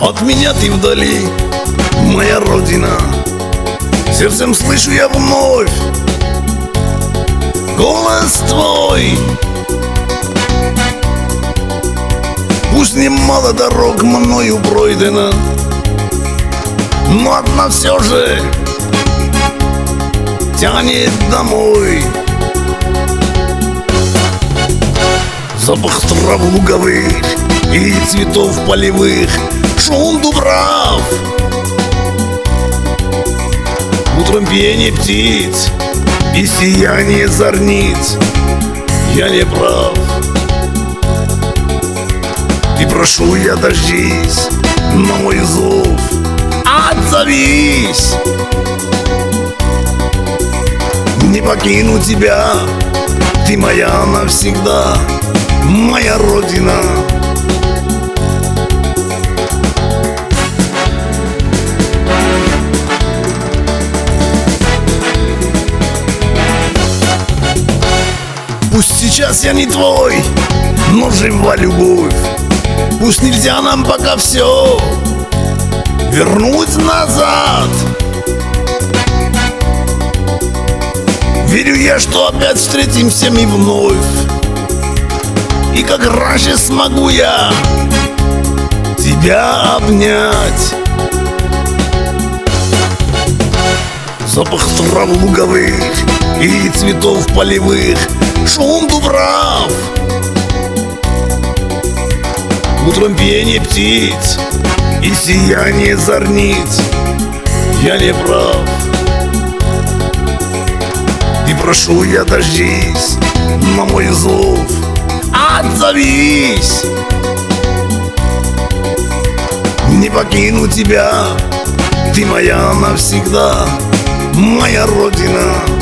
От меня ты вдали, моя родина. Сердцем слышу я вновь голос твой. Пусть немало дорог мною пройдено, но одна все же тянет домой. Запах трав луговых и цветов полевых, шум дубрав, утром пение птиц и сияние зорниц. Я не прав, и прошу я, дождись на мой зов, отзовись. Не покину тебя, ты моя навсегда, моя родина. Пусть сейчас я не твой, но жива любовь. Пусть нельзя нам пока все вернуть назад. Верю я, что опять встретимся мы вновь, и как раньше смогу я тебя обнять. Запах трав луговых и цветов полевых, шум дубрав, утром пение птиц и сияние зорниц. Я не прав, и прошу я, дождись на мой зов, отзовись. Не покину тебя, ты моя навсегда, моя родина.